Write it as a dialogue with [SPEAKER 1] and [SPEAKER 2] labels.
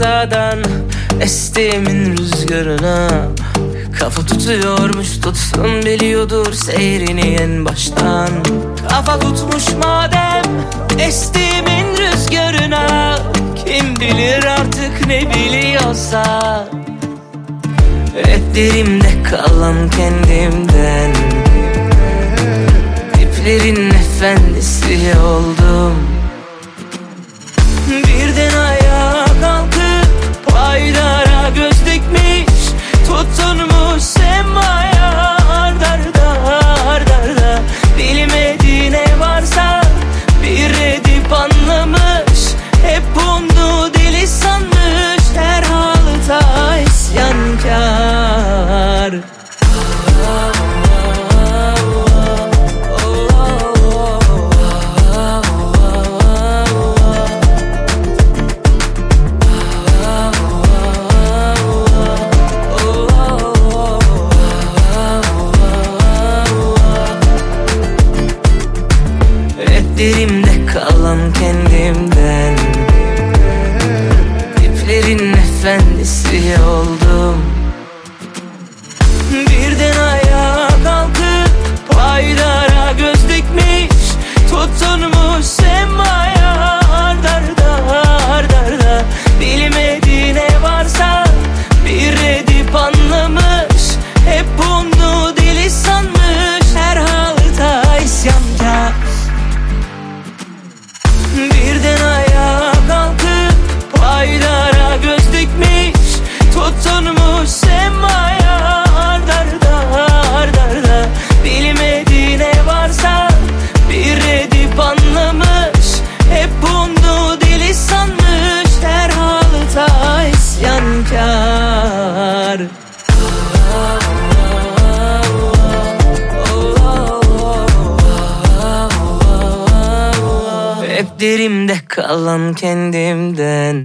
[SPEAKER 1] uzaklardan estiğimin rüzgarına. Kafa tutuyormuş, tutsun biliyordur seyrini en baştan. Kafa tutmuş madem estiğimin rüzgarına, kim bilir artık ne biliyorsa. Hep derimde kalan kendimden, diplerin efendisi oldum. Birden ayağa kalkıp paylara göz dikmiş, tutunmuş semaya ardarda ardarda. Bilmediği ne varsa bir edip anlamış, hep bunu deli sanmış, her halıta isyankar. Derimde kalan kendimden, diplerin efendisi oldum. Birden ayağa kalkıp paylara göz dikmiş, tutunmuş semaya ardarda ardarda. Bilmediği ne varsa bir edip anlamış, hep bunu deli sanmış, her halıta isyankar. Birden ayağa kalkıp paylara göz dikmiş, tutunmuş semaya ardarda ardarda. Bilmediği ne varsa bir edip anlamış, hep bunu deli sanmış, her halıta isyankar. Hep derimde kalan kendimden.